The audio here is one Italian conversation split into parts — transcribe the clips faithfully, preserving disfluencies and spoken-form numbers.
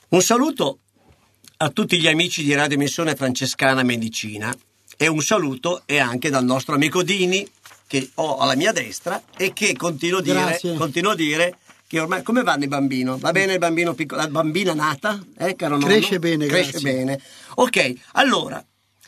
Un saluto a tutti gli amici di Radio Missione Francescana Medicina e un saluto è anche dal nostro amico Dini, che ho alla mia destra e che continuo a dire, continuo a dire che ormai come vanno i bambino? Va bene il bambino piccolo, la bambina nata? Eh, caro nonno? Cresce bene, Cresce grazie. bene. Ok, allora,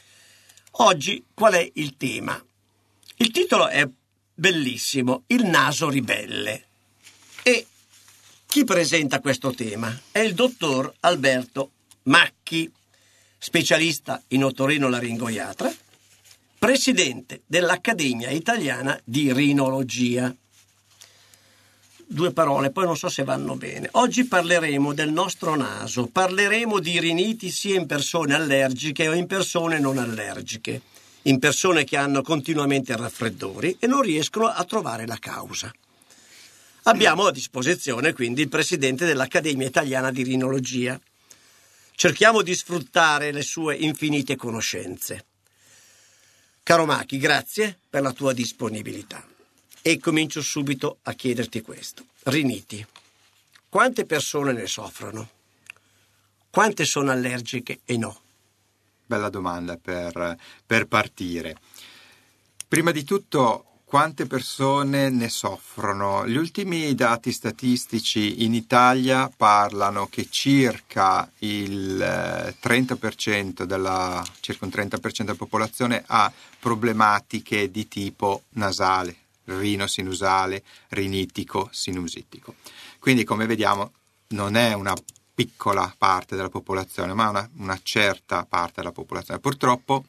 oggi qual è il tema? Il titolo è bellissimo, Il naso ribelle. E chi presenta questo tema? È il dottor Alberto Macchi, specialista in otorinolaringoiatra, presidente dell'Accademia Italiana di Rinologia. Due parole, poi non so se vanno bene. Oggi parleremo del nostro naso, parleremo di riniti sia in persone allergiche o in persone non allergiche, in persone che hanno continuamente raffreddori e non riescono a trovare la causa. Abbiamo a disposizione quindi il presidente dell'Accademia Italiana di Rinologia. Cerchiamo di sfruttare le sue infinite conoscenze. Caro Macchi, grazie per la tua disponibilità. E comincio subito a chiederti questo. Riniti. Quante persone ne soffrono? Quante sono allergiche e no? Bella domanda per, per partire. Prima di tutto, quante persone ne soffrono? Gli ultimi dati statistici in Italia parlano che circa il trenta per cento della, circa un trenta per cento della popolazione ha problematiche di tipo nasale, rinosinusale, rinitico, sinusitico. Quindi, come vediamo, non è una piccola parte della popolazione, ma una, una certa parte della popolazione. Purtroppo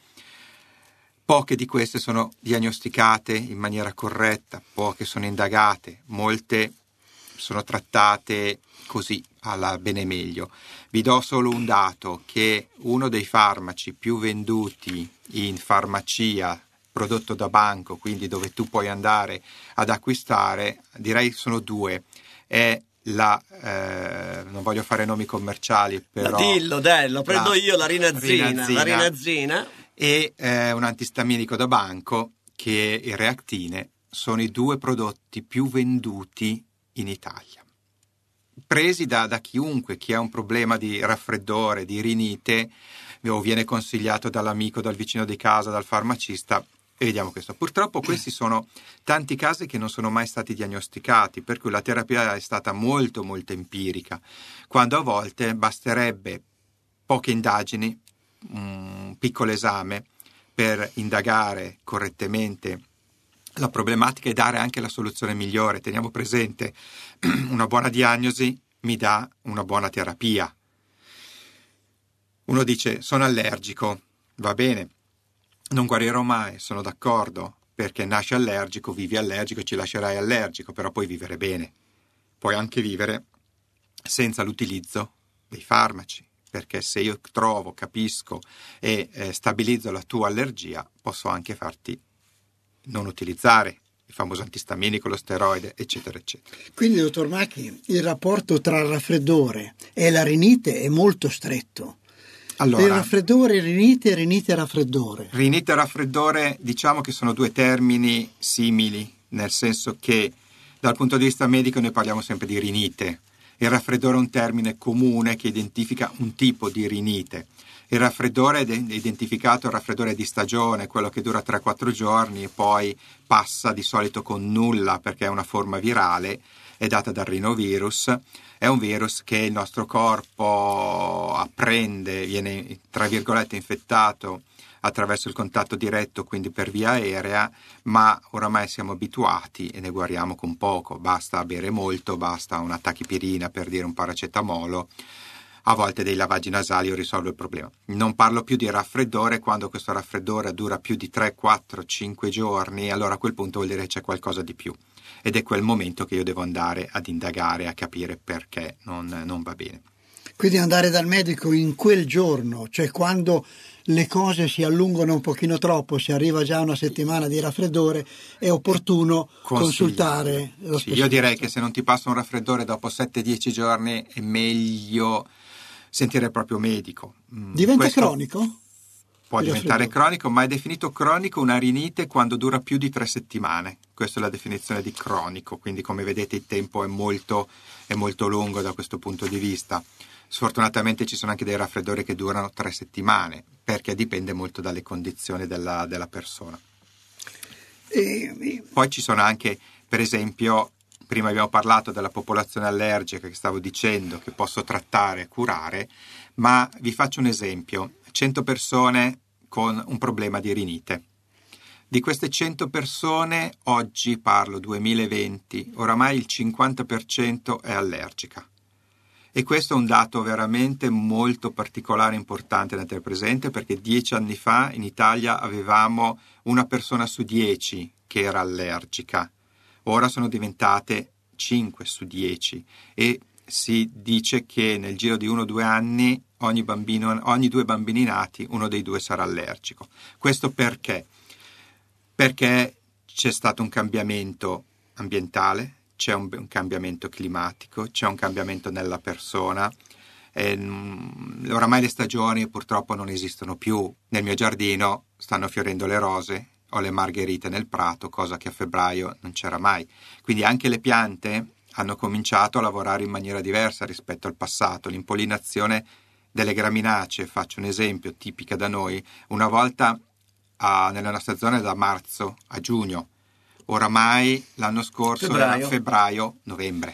poche di queste sono diagnosticate in maniera corretta, poche sono indagate, molte sono trattate così alla bene meglio. Vi do solo un dato, che uno dei farmaci più venduti in farmacia, prodotto da banco, quindi dove tu puoi andare ad acquistare, direi sono due, è la eh, non voglio fare nomi commerciali, però Ma dillo, dai, lo prendo la, io, la rinazzina, rinazzina la rinazzina e eh, un antistaminico da banco, che il Reactine, sono i due prodotti più venduti in Italia, presi da, da chiunque chi ha un problema di raffreddore, di rinite, o viene consigliato dall'amico, dal vicino di casa, dal farmacista. E vediamo questo. Purtroppo questi sono tanti casi che non sono mai stati diagnosticati, per cui la terapia è stata molto molto empirica, quando a volte basterebbe poche indagini, un piccolo esame per indagare correttamente la problematica e dare anche la soluzione migliore. Teniamo presente, una buona diagnosi mi dà una buona terapia. Uno dice: sono allergico, va bene, non guarirò mai, sono d'accordo, perché nasci allergico, vivi allergico, ci lascerai allergico, però puoi vivere bene. Puoi anche vivere senza l'utilizzo dei farmaci, perché se io trovo, capisco e eh, stabilizzo la tua allergia, posso anche farti non utilizzare il famoso antistaminico, lo steroide, eccetera, eccetera. Quindi, dottor Macchi, il rapporto tra il raffreddore e la rinite è molto stretto. Allora, il raffreddore, rinite, rinite, raffreddore. Rinite e raffreddore, diciamo che sono due termini simili, nel senso che dal punto di vista medico noi parliamo sempre di rinite. Il raffreddore è un termine comune che identifica un tipo di rinite. Il raffreddore è identificato, il raffreddore di stagione, quello che dura tre quattro giorni e poi passa di solito con nulla, perché è una forma virale, è data dal rinovirus. È un virus che il nostro corpo apprende, viene tra virgolette infettato attraverso il contatto diretto, quindi per via aerea, ma oramai siamo abituati e ne guariamo con poco. Basta bere molto, basta una tachipirina, per dire un paracetamolo, a volte dei lavaggi nasali o risolve il problema. Non parlo più di raffreddore. Quando questo raffreddore dura più di tre, quattro, cinque giorni, allora a quel punto vuol dire che c'è qualcosa di più. Ed è quel momento che io devo andare ad indagare, a capire perché non, non va bene. Quindi andare dal medico in quel giorno, cioè quando le cose si allungano un pochino troppo, si arriva già a una settimana di raffreddore, è opportuno consultare lo sì, io direi che se non ti passa un raffreddore dopo sette dieci giorni è meglio sentire il proprio medico. Diventa Questo... cronico? può diventare cronico, ma è definito cronico una rinite quando dura più di tre settimane. Questa è la definizione di cronico, quindi come vedete il tempo è molto, è molto lungo da questo punto di vista. Sfortunatamente ci sono anche dei raffreddori che durano tre settimane, perché dipende molto dalle condizioni della, della persona. E... Poi ci sono anche, per esempio, prima abbiamo parlato della popolazione allergica che stavo dicendo, che posso trattare e curare, ma vi faccio un esempio. cento persone con un problema di rinite. Di queste cento persone, oggi parlo duemilaventi, oramai il cinquanta per cento è allergica. E questo è un dato veramente molto particolare e importante da tenere presente, perché dieci anni fa in Italia avevamo una persona su dieci che era allergica. Ora sono diventate cinque su dieci e si dice che nel giro di uno o due anni ogni bambino, ogni due bambini nati, uno dei due sarà allergico. Questo perché? Perché c'è stato un cambiamento ambientale, c'è un, un cambiamento climatico, c'è un cambiamento nella persona. E, mh, oramai le stagioni purtroppo non esistono più. Nel mio giardino stanno fiorendo le rose, ho le margherite nel prato, cosa che a febbraio non c'era mai. Quindi anche le piante hanno cominciato a lavorare in maniera diversa rispetto al passato. L'impollinazione delle graminacee, faccio un esempio, tipica da noi, una volta a, nella nostra zona da marzo a giugno, oramai l'anno scorso febbraio. era febbraio, novembre.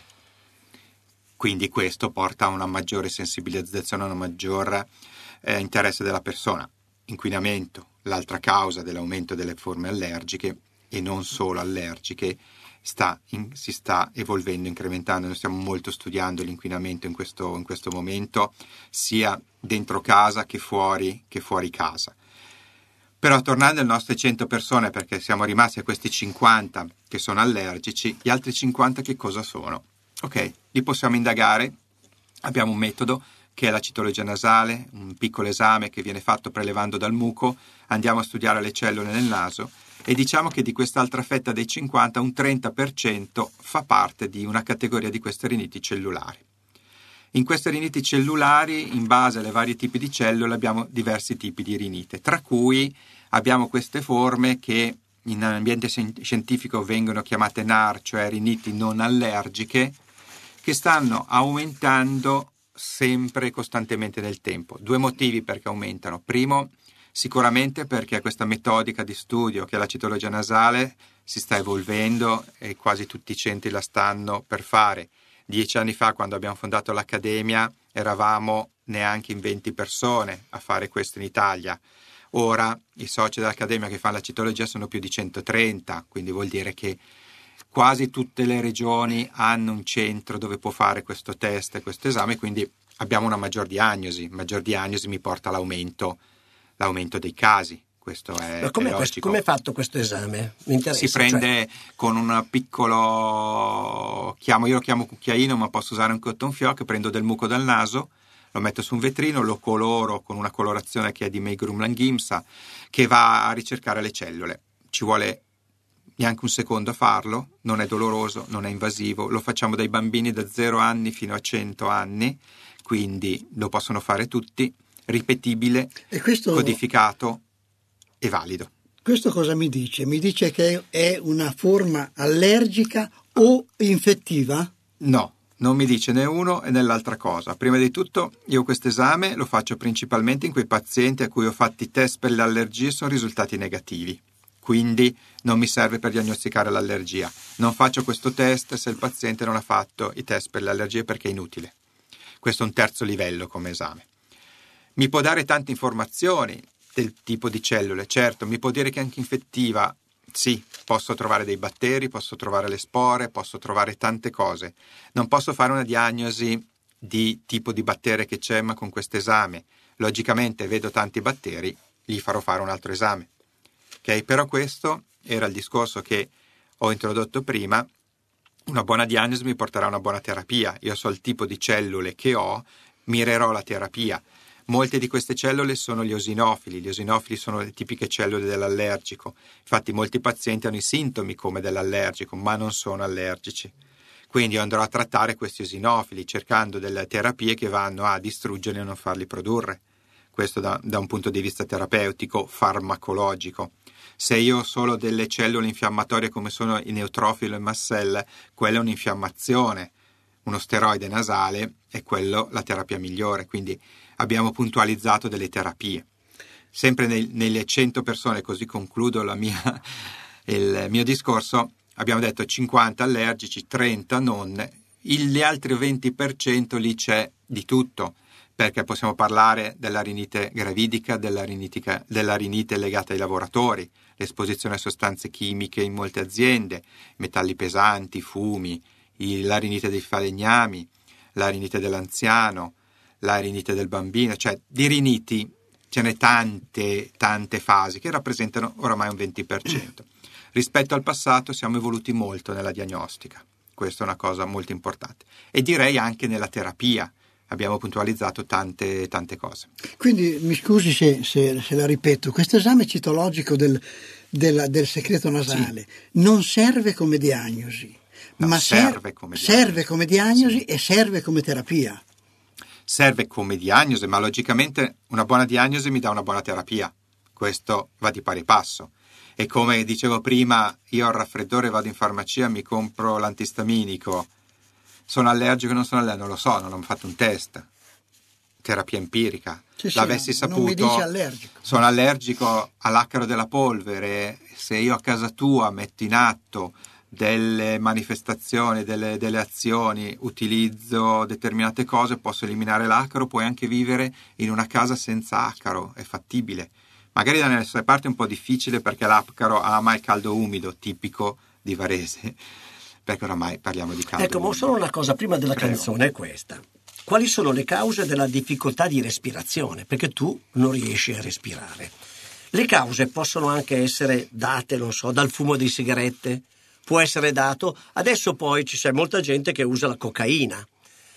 Quindi questo porta a una maggiore sensibilizzazione, a un maggior eh, interesse della persona. Inquinamento, l'altra causa dell'aumento delle forme allergiche e non solo allergiche, sta in, si sta evolvendo, incrementando. Noi stiamo molto studiando l'inquinamento in questo, in questo momento, sia dentro casa che fuori, che fuori casa. Però tornando alle nostre cento persone, perché siamo rimasti a questi cinquanta che sono allergici, gli altri cinquanta che cosa sono? Ok, li possiamo indagare, abbiamo un metodo che è la citologia nasale, un piccolo esame che viene fatto prelevando dal muco, andiamo a studiare le cellule nel naso e diciamo che di quest'altra fetta dei cinquanta un trenta per cento fa parte di una categoria di queste riniti cellulari. In queste riniti cellulari, in base alle varie tipi di cellule, abbiamo diversi tipi di rinite, tra cui abbiamo queste forme che in ambiente scientifico vengono chiamate N A R, cioè riniti non allergiche, che stanno aumentando sempre e costantemente nel tempo. Due motivi perché aumentano. Primo, sicuramente perché questa metodica di studio, che è la citologia nasale, si sta evolvendo e quasi tutti i centri la stanno per fare. Dieci anni fa, quando abbiamo fondato l'Accademia, eravamo neanche in venti persone a fare questo in Italia. Ora i soci dell'Accademia che fanno la citologia sono più di centotrenta, quindi vuol dire che quasi tutte le regioni hanno un centro dove può fare questo test e questo esame, quindi abbiamo una maggior diagnosi. Maggior diagnosi mi porta all'aumento, l'aumento dei casi. Questo è, Ma com'è, è questo, com'è fatto questo esame? Mi interessa. Si prende cioè... con un piccolo, chiamo, io lo chiamo cucchiaino, ma posso usare un cotton fioc, prendo del muco dal naso, lo metto su un vetrino, lo coloro con una colorazione che è di Meigrum Langhimsa, che va a ricercare le cellule. Ci vuole neanche un secondo a farlo, non è doloroso, non è invasivo, lo facciamo dai bambini da zero anni fino a cento anni, quindi lo possono fare tutti, ripetibile, e questo... codificato e valido. Questo cosa mi dice? Mi dice che è una forma allergica o infettiva? No, non mi dice né uno né l'altra cosa. Prima di tutto, io questo esame lo faccio principalmente in quei pazienti a cui ho fatto i test per le allergie e sono risultati negativi. Quindi non mi serve per diagnosticare l'allergia. Non faccio questo test se il paziente non ha fatto i test per le allergie perché è inutile. Questo è un terzo livello come esame. Mi può dare tante informazioni del tipo di cellule, certo, mi può dire che è anche infettiva, sì, posso trovare dei batteri, posso trovare le spore, posso trovare tante cose. Non posso fare una diagnosi di tipo di batterio che c'è, ma con questo esame, logicamente vedo tanti batteri, gli farò fare un altro esame. Ok, però questo era il discorso che ho introdotto prima. Una buona diagnosi mi porterà a una buona terapia. Io so il tipo di cellule che ho, mirerò la terapia. Molte di queste cellule sono gli eosinofili. Gli eosinofili sono le tipiche cellule dell'allergico. Infatti molti pazienti hanno i sintomi come dell'allergico, ma non sono allergici. Quindi andrò a trattare questi eosinofili cercando delle terapie che vanno a distruggerli e non farli produrre. questo da, da un punto di vista terapeutico, farmacologico. Se io ho solo delle cellule infiammatorie come sono i neutrofilo e mast cell, quella è un'infiammazione, uno steroide nasale è quello la terapia migliore, quindi abbiamo puntualizzato delle terapie. Sempre nei, nelle cento persone, così concludo la mia, il mio discorso, abbiamo detto cinquanta allergici, trenta non, gli altri venti per cento lì c'è di tutto, perché possiamo parlare della rinite gravidica, della, rinitica, della rinite legata ai lavoratori, l'esposizione a sostanze chimiche in molte aziende, metalli pesanti, fumi, la rinite dei falegnami, la rinite dell'anziano, la rinite del bambino, cioè di riniti ce n'è tante, tante fasi che rappresentano oramai un venti per cento. Rispetto al passato siamo evoluti molto nella diagnostica, questa è una cosa molto importante, e direi anche nella terapia. Abbiamo puntualizzato tante, tante cose. Quindi mi scusi se, se, se la ripeto, questo esame citologico del, del, del secreto nasale sì. non serve come diagnosi, no, ma serve, ser- come diagnosi. serve come diagnosi sì. e serve come terapia. Serve come diagnosi, ma logicamente una buona diagnosi mi dà una buona terapia. Questo va di pari passo. E come dicevo prima, io ho il raffreddore, vado in farmacia, mi compro l'antistaminico. Sono allergico o non sono allergico? Non lo so, non ho fatto un test. Terapia empirica. Sì, L'avessi sì, saputo, non mi dici allergico. Sono allergico all'accaro della polvere. Se io a casa tua metto in atto delle manifestazioni, delle, delle azioni, utilizzo determinate cose, posso eliminare l'acaro, puoi anche vivere in una casa senza acaro, è fattibile. Magari da nelle sue parti è un po' difficile perché l'acaro ama il caldo umido, tipico di Varese. Perché oramai parliamo di caldo. Ecco, ma solo una cosa prima della Prego. canzone è questa. Quali sono le cause della difficoltà di respirazione? Perché tu non riesci a respirare. Le cause possono anche essere date, non so, dal fumo di sigarette, può essere dato. Adesso poi ci c'è molta gente che usa la cocaina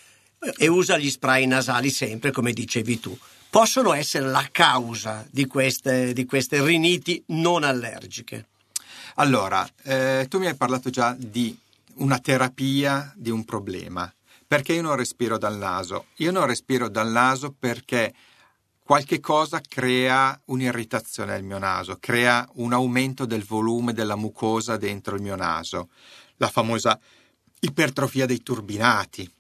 e usa gli spray nasali sempre, come dicevi tu. Possono essere la causa di queste, di queste riniti non allergiche. Allora, eh, tu mi hai parlato già di una terapia di un problema. Perché io non respiro dal naso? Io non respiro dal naso perché qualche cosa crea un'irritazione al mio naso, crea un aumento del volume della mucosa dentro il mio naso, la famosa ipertrofia dei turbinati.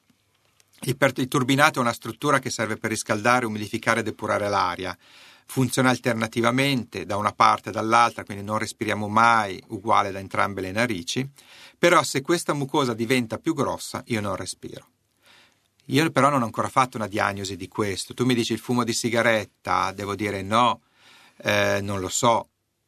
Il turbinato è una struttura che serve per riscaldare, umidificare e depurare l'aria. Funziona alternativamente da una parte e dall'altra, quindi non respiriamo mai uguale da entrambe le narici, però se questa mucosa diventa più grossa io non respiro. Io però non ho ancora fatto una diagnosi di questo. Tu mi dici il fumo di sigaretta, devo dire no, eh, non lo so.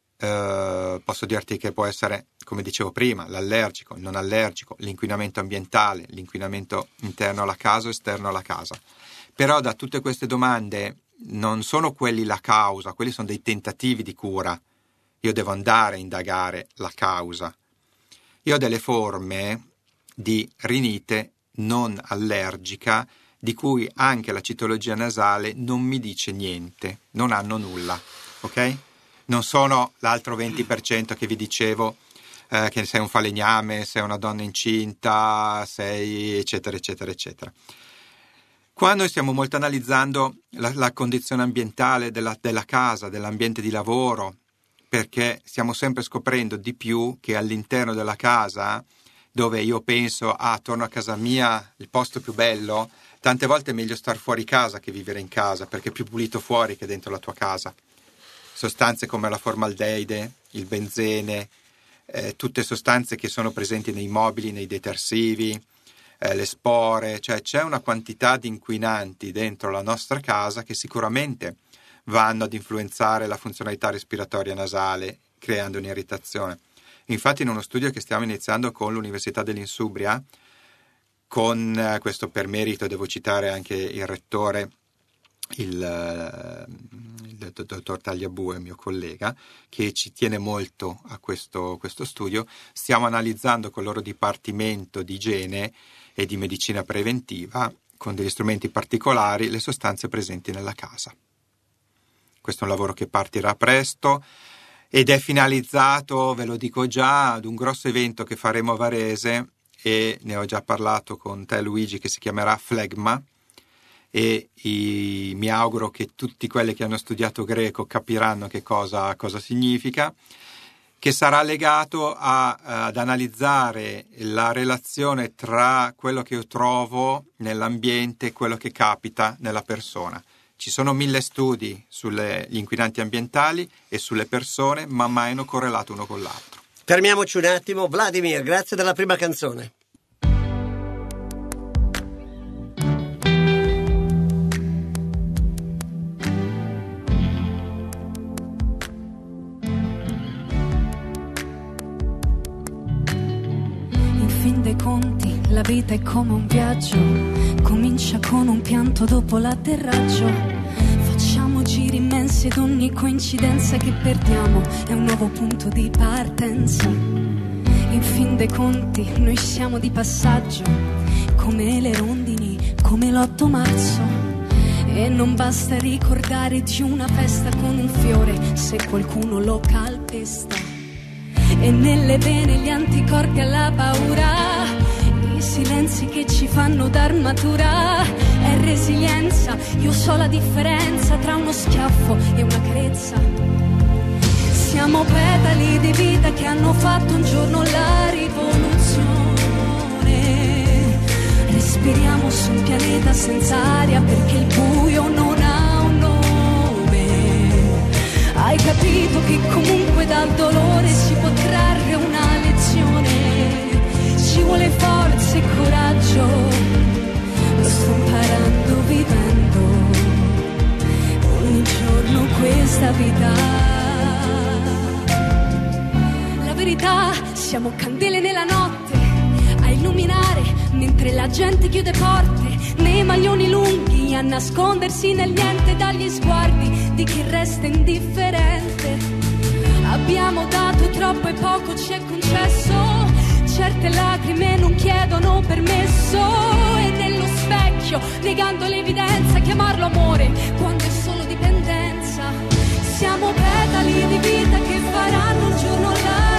Eh, posso dirti che può essere, come dicevo prima, l'allergico, il non allergico, l'inquinamento ambientale, l'inquinamento interno alla casa o esterno alla casa. Però da tutte queste domande non sono quelli la causa, quelli sono dei tentativi di cura. Io devo andare a indagare la causa. Io ho delle forme di rinite non allergica di cui anche la citologia nasale non mi dice niente, non hanno nulla, ok? Non sono l'altro venti per cento che vi dicevo, eh, che sei un falegname, sei una donna incinta, sei eccetera eccetera eccetera. Qua noi stiamo molto analizzando la, la condizione ambientale della, della casa, dell'ambiente di lavoro, perché stiamo sempre scoprendo di più che all'interno della casa, dove io penso, ah, torno a casa mia, il posto più bello, tante volte è meglio star fuori casa che vivere in casa, perché è più pulito fuori che dentro la tua casa. Sostanze come la formaldeide, il benzene, eh, tutte sostanze che sono presenti nei mobili, nei detersivi, eh, le spore, cioè c'è una quantità di inquinanti dentro la nostra casa che sicuramente vanno ad influenzare la funzionalità respiratoria nasale, creando un'irritazione. Infatti in uno studio che stiamo iniziando con l'Università dell'Insubria, con eh, questo per merito devo citare anche il rettore, il, il dottor Tagliabue, mio collega, che ci tiene molto a questo, questo studio, stiamo analizzando col loro dipartimento di igiene e di medicina preventiva, con degli strumenti particolari, le sostanze presenti nella casa. Questo è un lavoro che partirà presto ed è finalizzato, ve lo dico già, ad un grosso evento che faremo a Varese, e ne ho già parlato con te Luigi, che si chiamerà Flegma, e i, mi auguro che tutti quelli che hanno studiato greco capiranno che cosa, cosa significa, che sarà legato a, ad analizzare la relazione tra quello che io trovo nell'ambiente e quello che capita nella persona. Ci sono mille studi sugli inquinanti ambientali e sulle persone, ma mai hanno correlato uno con l'altro. Fermiamoci un attimo. Vladimir, grazie della prima canzone. In fin dei conti, la vita è come un viaggio, comincia con un pianto dopo l'atterraggio. Facciamo giri immensi ed ogni coincidenza che perdiamo è un nuovo punto di partenza. In fin dei conti noi siamo di passaggio, come le rondini, come l'otto marzo. E non basta ricordare di una festa con un fiore se qualcuno lo calpesta. E nelle vene gli anticorpi alla paura, i silenzi che ci fanno d'armatura. È resilienza, io so la differenza tra uno schiaffo e una carezza. Siamo petali di vita che hanno fatto un giorno la rivoluzione. Respiriamo su un pianeta senza aria perché il buio non ha un nome. Hai capito che comunque dal dolore si può trarre una lezione. Ci vuole forza e coraggio, lo sto imparando vivendo ogni giorno questa vita. La verità, siamo candele nella notte a illuminare mentre la gente chiude porte, nei maglioni lunghi a nascondersi nel niente dagli sguardi di chi resta indifferente. Abbiamo dato troppo e poco ci è concesso, certe lacrime non chiedono permesso. E nello specchio, negando l'evidenza, chiamarlo amore quando è solo dipendenza. Siamo petali di vita che faranno un giorno la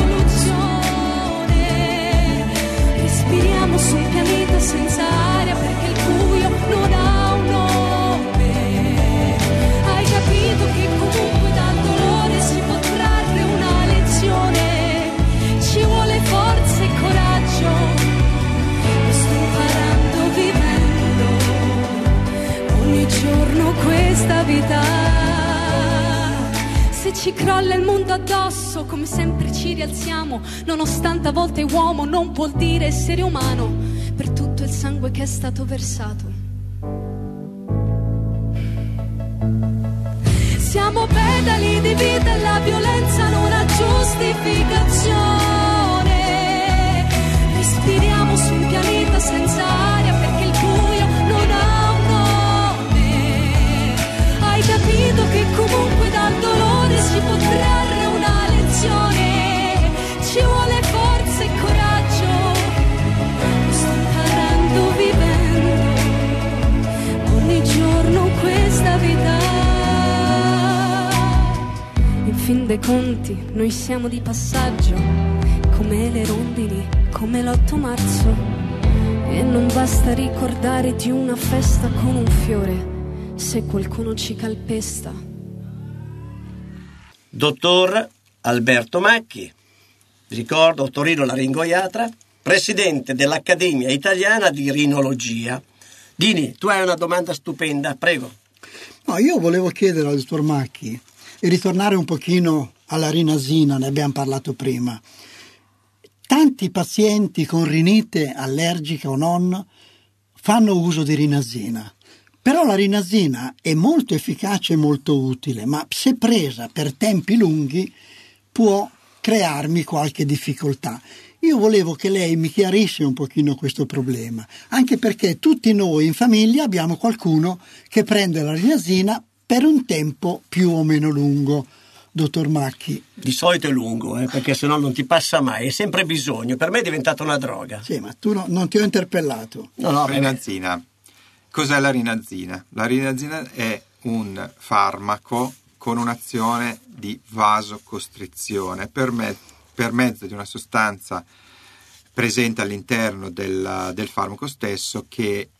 rivoluzione. Respiriamo su un pianeta senza aria perché il buio non ha un nome. Hai capito che comunque dal dolore si può trarre una lezione. Ci vuole forza e coraggio, lo sto imparando vivendo ogni giorno questa vita. Se ci crolla il mondo addosso, come sempre ci rialziamo, nonostante a volte uomo non vuol dire essere umano, per tutto il sangue che è stato versato. Siamo pedali di vita e la violenza non ha giustificazione. Respiriamo su un pianeta senza aria perché il buio non ha un nome. Hai capito che comunque dal dolore si può trarre una lezione. Ci vuole forza e coraggio, lo sto imparando vivendo ogni giorno questa vita. In fin dei conti noi siamo di passaggio, come le rondini, come l'otto marzo. E non basta ricordare di una festa con un fiore se qualcuno ci calpesta. Dottor Alberto Macchi, ricordo otorinolaringoiatra, presidente dell'Accademia Italiana di Rinologia. Dini, tu hai una domanda stupenda, prego. No, io volevo chiedere al dottor Macchi e ritornare un pochino alla rinasina, ne abbiamo parlato prima. Tanti pazienti con rinite allergica o non fanno uso di rinasina, però la rinasina è molto efficace e molto utile, ma se presa per tempi lunghi può crearmi qualche difficoltà. Io volevo che lei mi chiarisse un pochino questo problema, anche perché tutti noi in famiglia abbiamo qualcuno che prende la rinasina per un tempo più o meno lungo. Dottor Macchi. Di solito è lungo, eh, perché sennò non ti passa mai, è sempre bisogno. Per me è diventata una droga. Sì, ma tu no, non ti ho interpellato. No, no, rinazina. Cos'è la rinazina? La rinazina è un farmaco con un'azione di vasocostrizione per, me, per mezzo di una sostanza presente all'interno del, del farmaco stesso che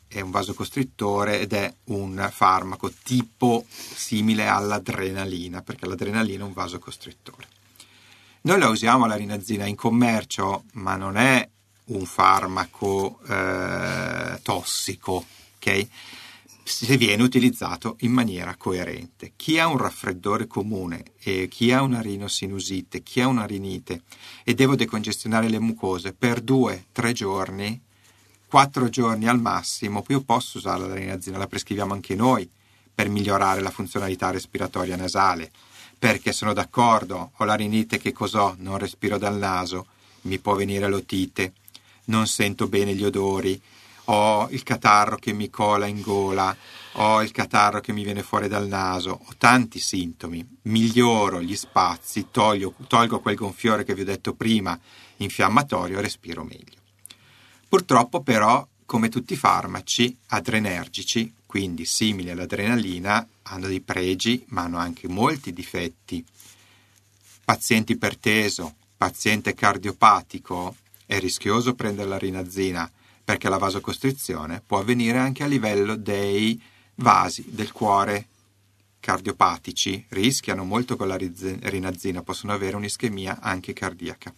è un vasocostrittore ed è un farmaco tipo simile all'adrenalina, perché l'adrenalina è un vasocostrittore. Noi la usiamo la rinazzina in commercio, ma non è un farmaco eh, tossico, ok? Se viene utilizzato in maniera coerente. Chi ha un raffreddore comune e chi ha una rinosinusite, chi ha una rinite e devo decongestionare le mucose per due, tre giorni, quattro giorni al massimo, io posso usare la rinazzina, la prescriviamo anche noi per migliorare la funzionalità respiratoria nasale, perché sono d'accordo, ho la rinite, che cos'ho? Non respiro dal naso, mi può venire l'otite, non sento bene gli odori, ho il catarro che mi cola in gola, ho il catarro che mi viene fuori dal naso, ho tanti sintomi, miglioro gli spazi, tolgo, tolgo quel gonfiore che vi ho detto prima, infiammatorio, e respiro meglio. Purtroppo però, come tutti i farmaci adrenergici, quindi simili all'adrenalina, hanno dei pregi ma hanno anche molti difetti. Paziente iperteso, paziente cardiopatico, è rischioso prendere la rinazzina, perché la vasocostrizione può avvenire anche a livello dei vasi del cuore cardiopatici, rischiano molto con la rinazzina, possono avere un'ischemia anche cardiaca.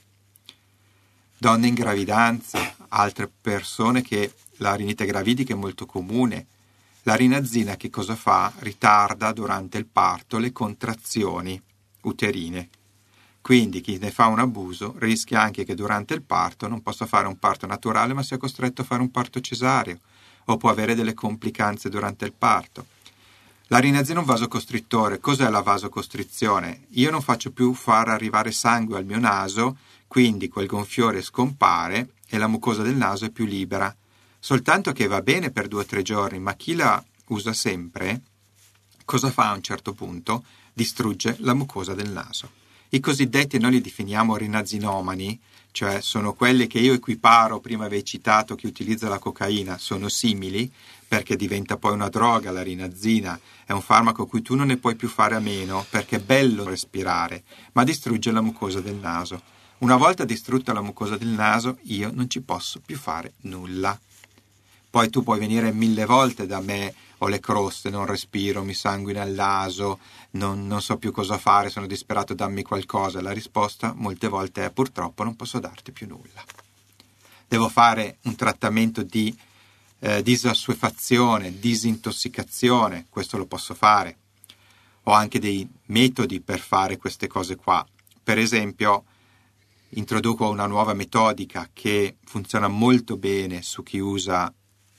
Donne in gravidanza, altre persone che la rinite gravidica è molto comune. La rinazzina che cosa fa? Ritarda durante il parto le contrazioni uterine. Quindi chi ne fa un abuso rischia anche che durante il parto non possa fare un parto naturale ma sia costretto a fare un parto cesareo o può avere delle complicanze durante il parto. La rinazzina è un vasocostrittore. Cos'è la vasocostrizione? Io non faccio più far arrivare sangue al mio naso, quindi quel gonfiore scompare e la mucosa del naso è più libera. Soltanto che va bene per due o tre giorni, ma chi la usa sempre, cosa fa a un certo punto? Distrugge la mucosa del naso. I cosiddetti, noi li definiamo rinazzinomani, cioè sono quelli che io equiparo, prima avevi citato chi utilizza la cocaina, sono simili, perché diventa poi una droga la rinazzina, è un farmaco a cui tu non ne puoi più fare a meno, perché è bello respirare, ma distrugge la mucosa del naso. Una volta distrutta la mucosa del naso, io non ci posso più fare nulla. Poi tu puoi venire mille volte da me, ho le croste, non respiro, mi sanguina il naso, non, non so più cosa fare, sono disperato, dammi qualcosa. La risposta molte volte è: purtroppo non posso darti più nulla. Devo fare un trattamento di eh, disassuefazione, disintossicazione, questo lo posso fare. Ho anche dei metodi per fare queste cose qua. Per esempio, introduco una nuova metodica che funziona molto bene su chi usa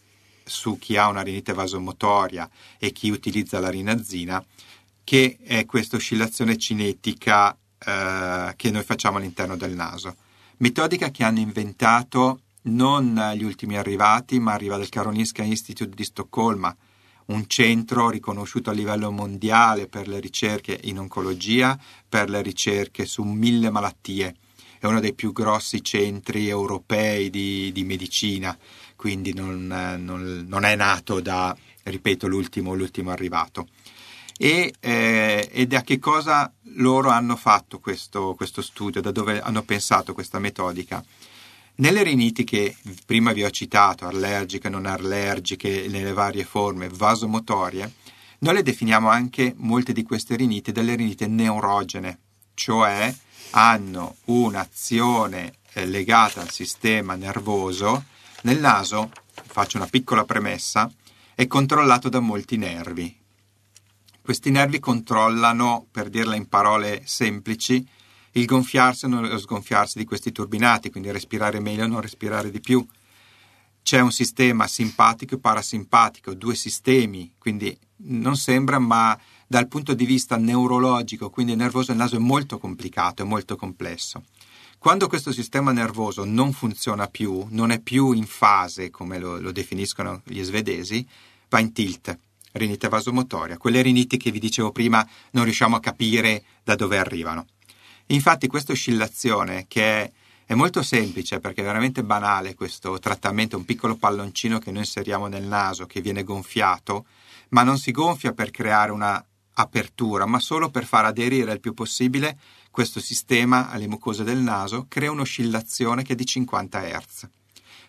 su chi ha una rinite vasomotoria e chi utilizza la rinazzina, che è questa oscillazione cinetica eh, che noi facciamo all'interno del naso. Metodica che hanno inventato non gli ultimi arrivati, ma arriva dal Karolinska Institute di Stoccolma, un centro riconosciuto a livello mondiale per le ricerche in oncologia, per le ricerche su mille malattie. È uno dei più grossi centri europei di, di medicina, quindi non, non, non è nato da, ripeto, l'ultimo, l'ultimo arrivato. E, eh, ed a che cosa loro hanno fatto questo, questo studio, da dove hanno pensato questa metodica? Nelle riniti che prima vi ho citato, allergiche, non allergiche, nelle varie forme, vasomotorie, noi le definiamo anche, molte di queste riniti, delle riniti neurogene, cioè hanno un'azione eh, legata al sistema nervoso. Nel naso, faccio una piccola premessa, è controllato da molti nervi. Questi nervi controllano, per dirla in parole semplici, il gonfiarsi o lo sgonfiarsi di questi turbinati, quindi respirare meglio o non respirare di più. C'è un sistema simpatico e parasimpatico, due sistemi, quindi non sembra, ma dal punto di vista neurologico, quindi nervoso, il naso è molto complicato, è molto complesso. Quando questo sistema nervoso non funziona più, non è più in fase, come lo, lo definiscono gli svedesi, va in tilt, rinite vasomotoria. Quelle riniti che vi dicevo prima non riusciamo a capire da dove arrivano. Infatti questa oscillazione, che è, è molto semplice perché è veramente banale, questo trattamento, un piccolo palloncino che noi inseriamo nel naso che viene gonfiato, ma non si gonfia per creare una apertura, ma solo per far aderire il più possibile questo sistema alle mucose del naso, crea un'oscillazione che è di cinquanta hertz.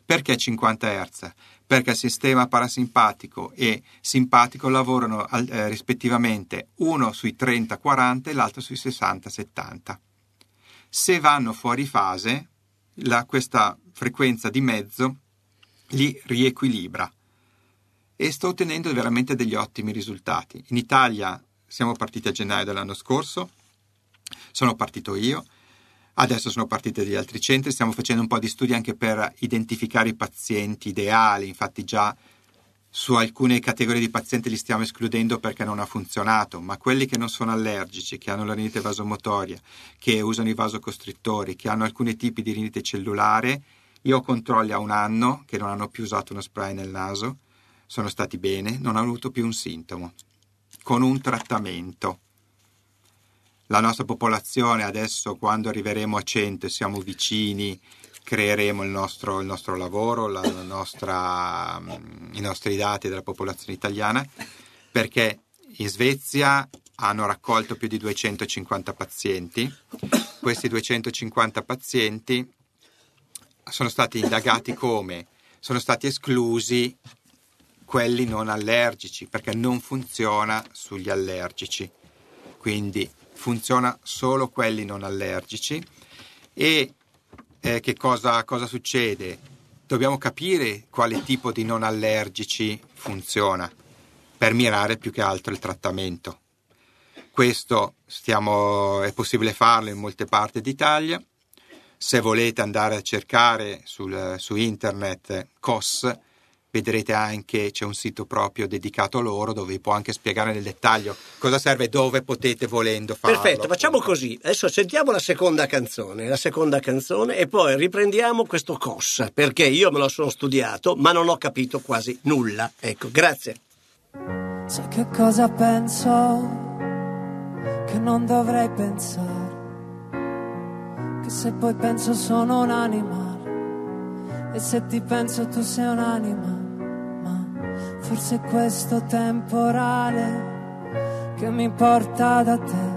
Perché cinquanta hertz? Perché il sistema parasimpatico e simpatico lavorano eh, rispettivamente uno sui trenta quaranta e l'altro sui sessanta settanta. Se vanno fuori fase, la, questa frequenza di mezzo li riequilibra e sto ottenendo veramente degli ottimi risultati. In Italia siamo partiti a gennaio dell'anno scorso, sono partito io, adesso sono partiti degli altri centri, stiamo facendo un po' di studi anche per identificare i pazienti ideali, infatti già su alcune categorie di pazienti li stiamo escludendo perché non ha funzionato, ma quelli che non sono allergici, che hanno la rinite vasomotoria, che usano i vasocostrittori, che hanno alcuni tipi di rinite cellulare, io ho controlli a un anno che non hanno più usato uno spray nel naso, sono stati bene, non hanno avuto più un sintomo, con un trattamento. La nostra popolazione adesso, quando arriveremo a cento e siamo vicini, creeremo il nostro, il nostro lavoro, la, la nostra, i nostri dati della popolazione italiana, perché in Svezia hanno raccolto più di duecentocinquanta pazienti. Questi duecentocinquanta pazienti sono stati indagati come? Sono stati esclusi quelli non allergici, perché non funziona sugli allergici. Quindi funziona solo quelli non allergici. E eh, che cosa, cosa succede? Dobbiamo capire quale tipo di non allergici funziona per mirare più che altro il trattamento. Questo stiamo, è possibile farlo in molte parti d'Italia. Se volete andare a cercare sul, su internet C O S, vedrete anche c'è un sito proprio dedicato a loro dove vi può anche spiegare nel dettaglio cosa serve e dove potete volendo farlo. Perfetto, facciamo così. Adesso sentiamo la seconda canzone, la seconda canzone e poi riprendiamo questo C O S, perché io me lo sono studiato ma non ho capito quasi nulla. Ecco, grazie. Sai che cosa penso? Che non dovrei pensare, che se poi penso sono un animale e se ti penso tu sei un'anima. Forse questo temporale che mi porta da te,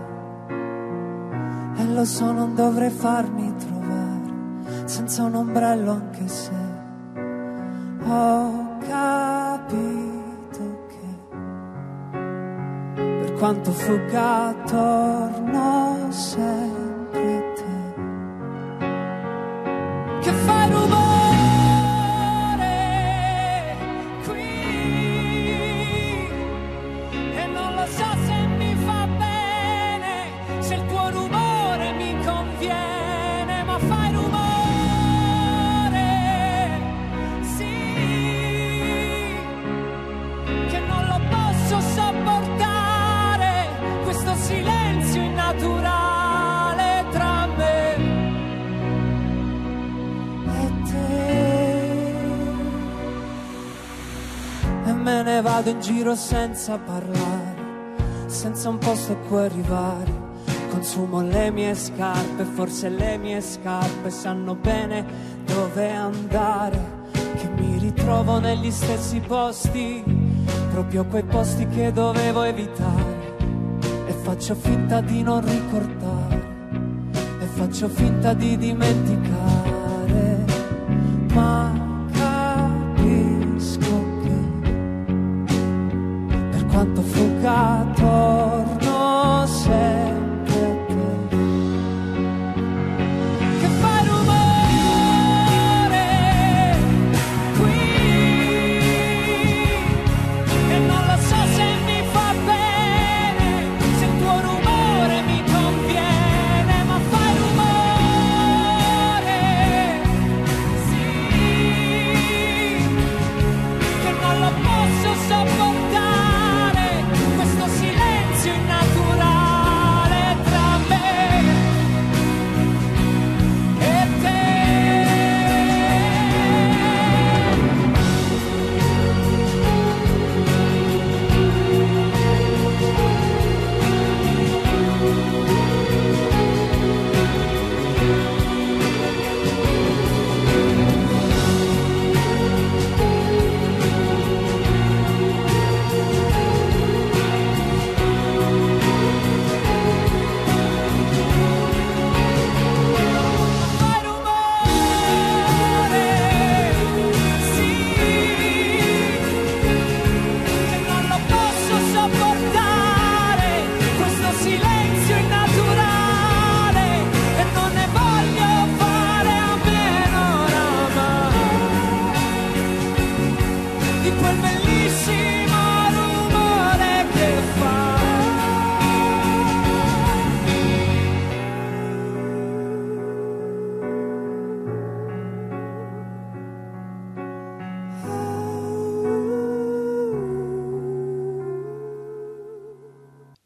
e lo so non dovrei farmi trovare senza un ombrello, anche se ho capito che per quanto fugga torno sempre a te, che fai rumore me ne vado in giro senza parlare, senza un posto a cui arrivare. Consumo le mie scarpe, forse le mie scarpe sanno bene dove andare, che mi ritrovo negli stessi posti, proprio quei posti che dovevo evitare, e faccio finta di non ricordare, e faccio finta di dimenticare, ma quanto fugga torno sempre a te, che fai rumore qui e non lo so se mi fa bene, se il tuo rumore mi conviene, ma fai rumore, sì, che non lo posso sopportare.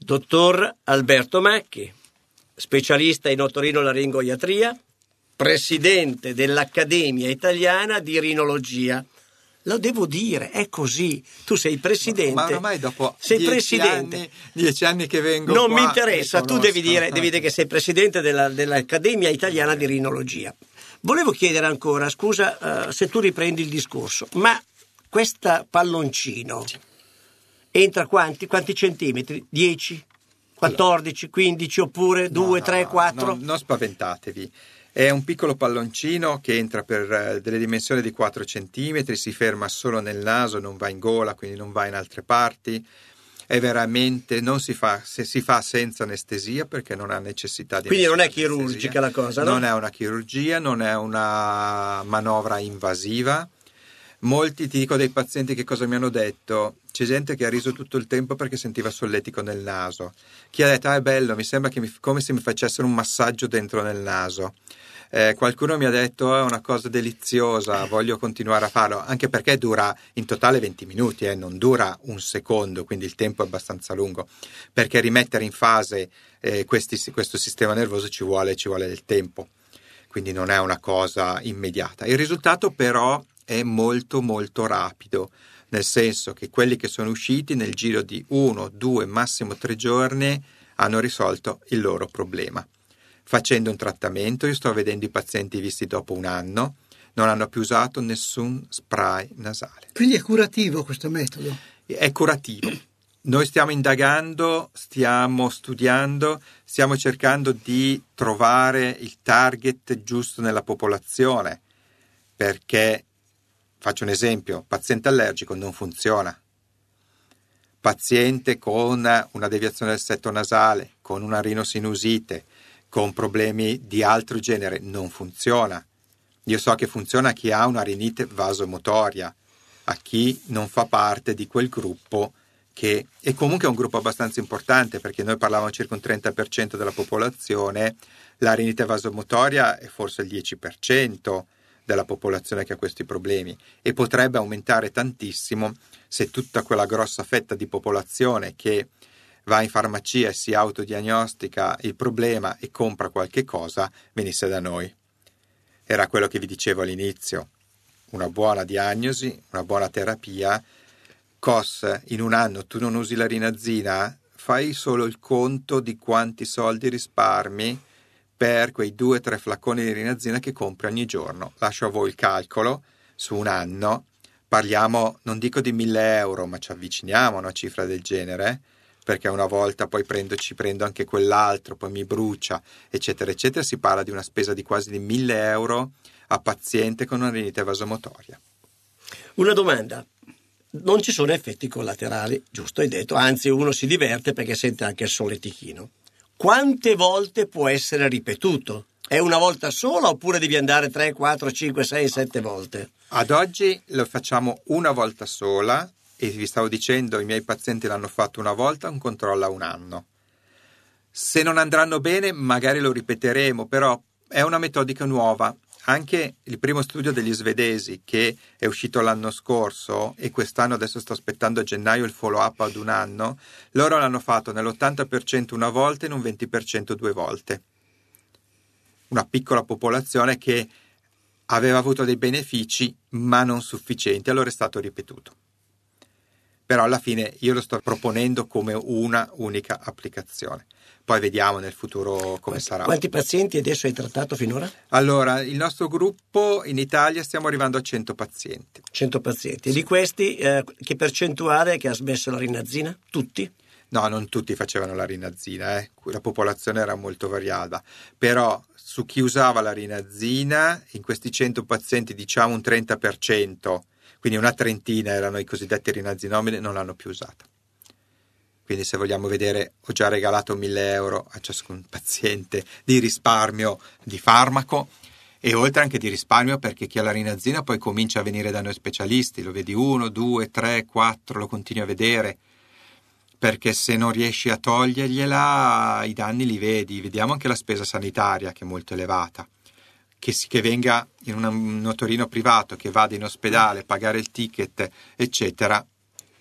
Dottor Alberto Macchi, specialista in otorinolaringoiatria, presidente dell'Accademia Italiana di Rinologia. Lo devo dire, è così. Tu sei presidente. Ma ormai dopo sei dieci, presidente. Anni, dieci anni che vengo non qua, mi interessa, tu devi dire, devi dire che sei presidente della, dell'Accademia Italiana di Rinologia. Volevo chiedere ancora, scusa uh, se tu riprendi il discorso, ma questa palloncino entra quanti? Quanti centimetri? dieci? quattordici? quindici? Oppure due, no, tre, no, quattro? No, non spaventatevi. È un piccolo palloncino che entra per delle dimensioni di quattro centimetri, si ferma solo nel naso, non va in gola, quindi non va in altre parti. È veramente, non si fa, se si fa senza anestesia perché non ha necessità di Quindi non è anestesia. chirurgica la cosa, no? Non è una chirurgia, non è una manovra invasiva. Molti, ti dico dei pazienti che cosa mi hanno detto, c'è gente che ha riso tutto il tempo perché sentiva solletico nel naso, chi ha detto ah è bello, mi sembra che mi, come se mi facessero un massaggio dentro nel naso, eh, qualcuno mi ha detto è una cosa deliziosa, voglio continuare a farlo, anche perché dura in totale venti minuti, eh, non dura un secondo, quindi il tempo è abbastanza lungo, perché rimettere in fase eh, questi, questo sistema nervoso ci vuole, ci vuole del tempo, quindi non è una cosa immediata. Il risultato però è molto molto rapido, nel senso che quelli che sono usciti nel giro di uno, due, massimo tre giorni hanno risolto il loro problema. Facendo un trattamento, io sto vedendo i pazienti visti dopo un anno, non hanno più usato nessun spray nasale. Quindi è curativo questo metodo? È curativo. Noi stiamo indagando, stiamo studiando, stiamo cercando di trovare il target giusto nella popolazione, perché faccio un esempio, paziente allergico non funziona, paziente con una deviazione del setto nasale, con una rinosinusite, con problemi di altro genere non funziona. Io so che funziona a chi ha una rinite vasomotoria, a chi non fa parte di quel gruppo che è comunque un gruppo abbastanza importante, perché noi parlavamo circa un trenta per cento della popolazione, la rinite vasomotoria è forse il dieci per cento della popolazione che ha questi problemi e potrebbe aumentare tantissimo se tutta quella grossa fetta di popolazione che va in farmacia e si autodiagnostica il problema e compra qualche cosa venisse da noi. Era quello che vi dicevo all'inizio, una buona diagnosi, una buona terapia. C O S, in un anno tu non usi la rinazzina, fai solo il conto di quanti soldi risparmi per quei due o tre flaconi di rinazzina che compri ogni giorno. Lascio a voi il calcolo su un anno, parliamo non dico di mille euro, ma ci avviciniamo a una cifra del genere, perché una volta poi prendo, ci prendo anche quell'altro, poi mi brucia, eccetera, eccetera. Si parla di una spesa di quasi di mille euro a paziente con una rinite vasomotoria. Una domanda. Non ci sono effetti collaterali, giusto hai detto, anzi uno si diverte perché sente anche il solletichino. Quante volte può essere ripetuto? È una volta sola oppure devi andare tre, quattro, cinque, sei, sette volte? Ad oggi lo facciamo una volta sola e vi stavo dicendo i miei pazienti l'hanno fatto una volta, un controllo a un anno. Se non andranno bene magari lo ripeteremo, però è una metodica nuova. Anche il primo studio degli svedesi che è uscito l'anno scorso e quest'anno adesso sto aspettando a gennaio il follow up ad un anno, loro l'hanno fatto nell'ottanta per cento una volta e in un venti per cento due volte. Una piccola popolazione che aveva avuto dei benefici ma non sufficienti, allora è stato ripetuto. Però alla fine io lo sto proponendo come una unica applicazione. Poi vediamo nel futuro come quanti, sarà. Quanti pazienti adesso hai trattato finora? Allora, il nostro gruppo in Italia stiamo arrivando a cento pazienti. cento pazienti. E di questi eh, che percentuale che ha smesso la rinazzina? Tutti? No, non tutti facevano la rinazzina, eh. La popolazione era molto variata. Però su chi usava la rinazzina, in questi cento pazienti diciamo un trenta per cento, quindi una trentina erano i cosiddetti rinazzinomidi, non l'hanno più usata. Quindi se vogliamo vedere, ho già regalato mille euro a ciascun paziente di risparmio di farmaco e oltre anche di risparmio perché chi ha la rinazzina poi comincia a venire da noi specialisti, lo vedi uno, due, tre, quattro, lo continui a vedere, perché se non riesci a togliergliela i danni li vedi. Vediamo anche la spesa sanitaria che è molto elevata, che, si, che venga in una, un otorino privato, che vada in ospedale, pagare il ticket, eccetera.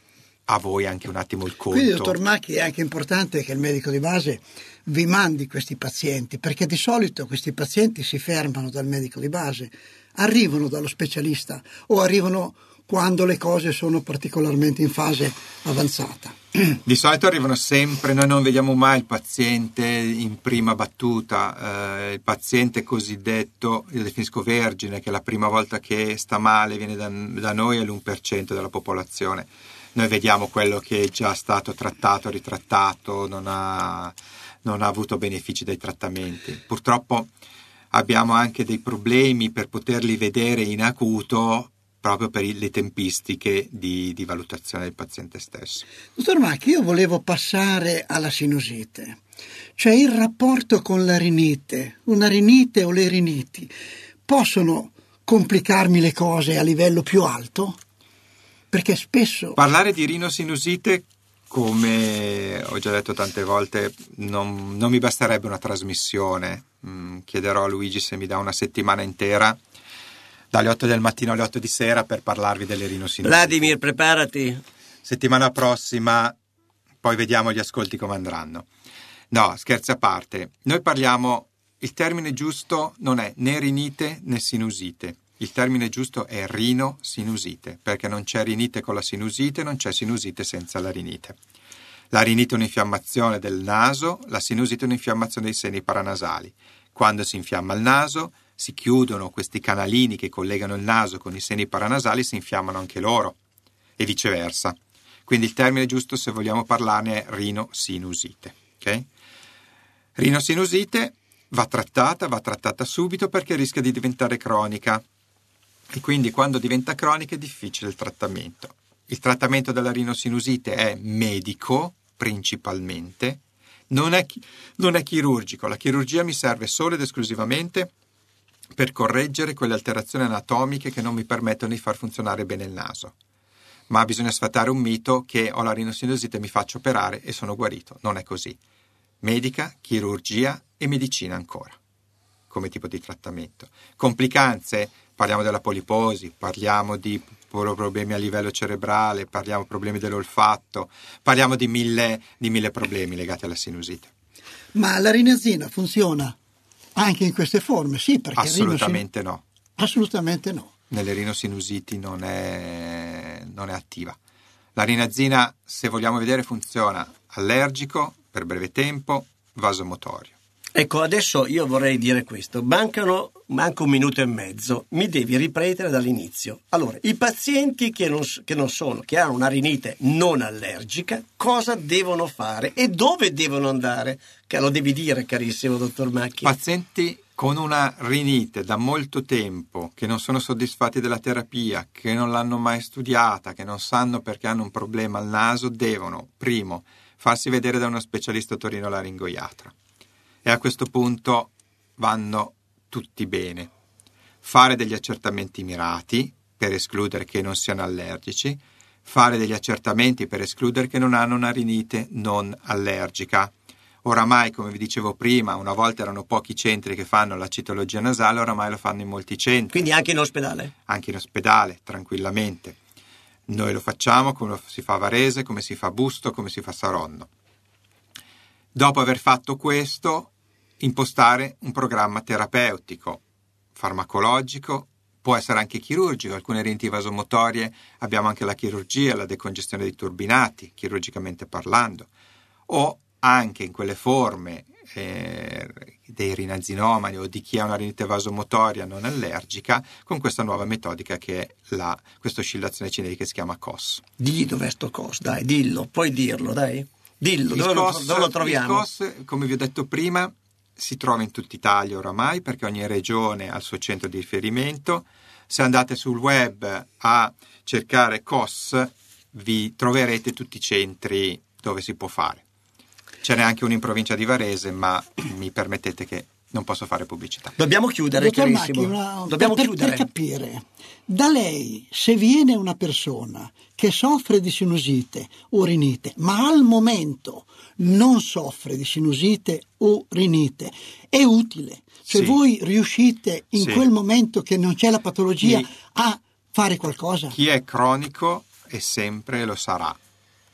a voi anche un attimo il conto. Quindi, dottor Macchi, è anche importante che il medico di base vi mandi questi pazienti, perché di solito questi pazienti si fermano dal medico di base, arrivano dallo specialista o arrivano quando le cose sono particolarmente in fase avanzata. Di solito arrivano sempre, noi non vediamo mai il paziente in prima battuta, eh, il paziente cosiddetto, io definisco vergine, che la prima volta che sta male viene da, da noi è l'uno per cento della popolazione. Noi vediamo quello che è già stato trattato, ritrattato, non ha, non ha avuto benefici dai trattamenti. Purtroppo abbiamo anche dei problemi per poterli vedere in acuto, proprio per le tempistiche di, di valutazione del paziente stesso. Dottor Macchi, io volevo passare alla sinusite, cioè il rapporto con la rinite. Una rinite o le riniti possono complicarmi le cose a livello più alto? Perché spesso... Parlare di rinosinusite, come ho già detto tante volte, non, non mi basterebbe una trasmissione. Mm, chiederò a Luigi se mi dà una settimana intera, dalle otto del mattino alle otto di sera, per parlarvi delle rinosinusite. Vladimir, preparati. Settimana prossima, poi vediamo gli ascolti come andranno. No, scherzi a parte. Noi parliamo, il termine giusto non è né rinite né sinusite. Il termine giusto è rinosinusite, perché non c'è rinite con la sinusite, non c'è sinusite senza la rinite. La rinite è un'infiammazione del naso, la sinusite è un'infiammazione dei seni paranasali. Quando si infiamma il naso, si chiudono questi canalini che collegano il naso con i seni paranasali, si infiammano anche loro, e viceversa. Quindi il termine giusto, se vogliamo parlarne, è rinosinusite. Okay? Rinosinusite va trattata, va trattata subito, perché rischia di diventare cronica. E quindi quando diventa cronica è difficile il trattamento. Il trattamento della rinosinusite è medico, principalmente, non è, non è chirurgico. La chirurgia mi serve solo ed esclusivamente per correggere quelle alterazioni anatomiche che non mi permettono di far funzionare bene il naso. Ma bisogna sfatare un mito che ho la rinosinusite, mi faccio operare e sono guarito. Non è così. Medica, chirurgia e medicina ancora, come tipo di trattamento. Complicanze, parliamo della poliposi, parliamo di problemi a livello cerebrale, parliamo di problemi dell'olfatto, parliamo di mille, di mille problemi legati alla sinusite. Ma la rinazina funziona anche in queste forme? Sì, perché assolutamente rinosin... no. Assolutamente no. Nelle rinosinusiti non è, non è attiva. La rinazina, se vogliamo vedere, funziona allergico per breve tempo, vasomotorio. Ecco, adesso io vorrei dire questo. Mancano, manca un minuto e mezzo. Mi devi ripetere dall'inizio. Allora, i pazienti che non, che non sono, che hanno una rinite non allergica, cosa devono fare e dove devono andare? Che lo devi dire, carissimo dottor Macchi. Pazienti con una rinite da molto tempo, che non sono soddisfatti della terapia, che non l'hanno mai studiata, che non sanno perché hanno un problema al naso, devono, primo, farsi vedere da uno specialista otorinolaringoiatra. E a questo punto vanno tutti bene. Fare degli accertamenti mirati per escludere che non siano allergici, fare degli accertamenti per escludere che non hanno una rinite non allergica. Oramai, come vi dicevo prima, una volta erano pochi centri che fanno la citologia nasale, oramai lo fanno in molti centri. Quindi anche in ospedale? Anche in ospedale, tranquillamente. Noi lo facciamo come si fa a Varese, come si fa a Busto, come si fa a Saronno. Dopo aver fatto questo, impostare un programma terapeutico, farmacologico, può essere anche chirurgico. Alcune riniti vasomotorie abbiamo anche la chirurgia, la decongestione dei turbinati, chirurgicamente parlando, o anche in quelle forme eh, dei rinazinomani o di chi ha una rinite vasomotoria non allergica, con questa nuova metodica che è la, questa oscillazione cinetica che si chiama C O S. Digli dov'è sto C O S, dai, dillo, puoi dirlo, dai. Dillo, dove, C O S, lo, dove lo troviamo? Il C O S, come vi ho detto prima, si trova in tutta Italia oramai, perché ogni regione ha il suo centro di riferimento. Se andate sul web a cercare C O S, vi troverete tutti i centri dove si può fare. Ce n'è anche uno in provincia di Varese, ma mi permettete che non posso fare pubblicità. Dobbiamo chiudere, Dottor carissimo. Macchi, una, Dobbiamo per, chiudere. Per capire, da lei, se viene una persona che soffre di sinusite o rinite, ma al momento non soffre di sinusite o rinite, è utile. Se sì. voi riuscite in sì. quel momento che non c'è la patologia chi, a fare qualcosa. Chi è cronico è sempre lo sarà.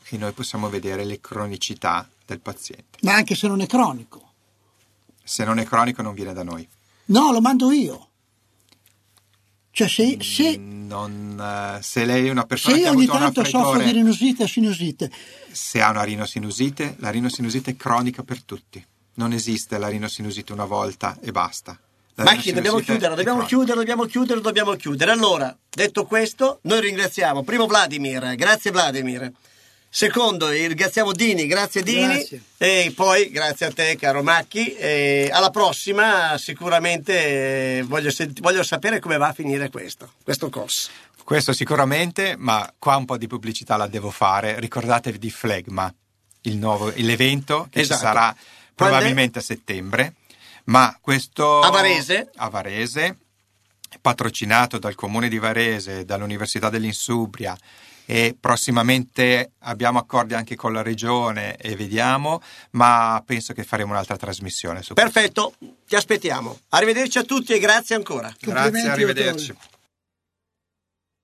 e noi possiamo vedere le cronicità del paziente. Ma anche se non è cronico? Se non è cronico non viene da noi. No, lo mando io. Cioè se, se, non, se lei è una persona se che ha ogni avuto un tanto raffreddore, soffro di rinusite o sinusite, se ha una rinosinusite, la rinosinusite è cronica per tutti. Non esiste la rinosinusite una volta e basta. La Macchi, dobbiamo rinosinusite chiudere, è dobbiamo cronica. chiudere, dobbiamo chiudere, dobbiamo chiudere. Allora, detto questo, noi ringraziamo primo Vladimir, grazie Vladimir. Secondo, ringraziamo Dini, grazie Dini. Grazie. E poi grazie a te, caro Macchi. E alla prossima, sicuramente eh, voglio, sent- voglio sapere come va a finire questo, questo corso. Questo sicuramente, ma qua un po' di pubblicità la devo fare. Ricordatevi di Flegma, il nuovo, l'evento che Esatto. ci sarà probabilmente a settembre, ma questo A Varese. a Varese, patrocinato dal Comune di Varese, dall'Università dell'Insubria, e prossimamente abbiamo accordi anche con la regione e vediamo, ma penso che faremo un'altra trasmissione su questo. Perfetto, ti aspettiamo. Arrivederci a tutti e grazie ancora. Grazie, Complimenti, arrivederci. dottore.